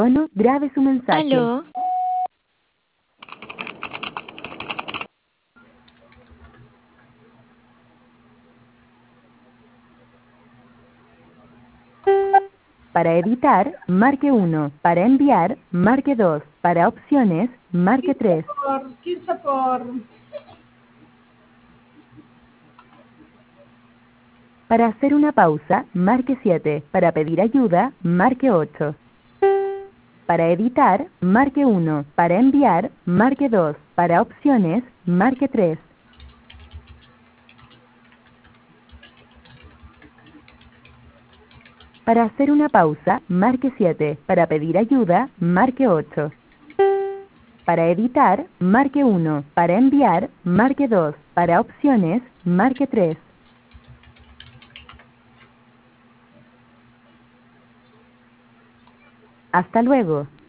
tono, grabe su mensaje. Aló. Para editar, marque 1. Para enviar, marque 2. Para opciones, marque 3. Para hacer una pausa, marque 7. Para pedir ayuda, marque 8. Para editar, marque 1. Para enviar, marque 2. Para opciones, marque 3. Para hacer una pausa, marque 7. Para pedir ayuda, marque 8. Para editar, marque 1. Para enviar, marque 2. Para opciones, marque 3. Hasta luego.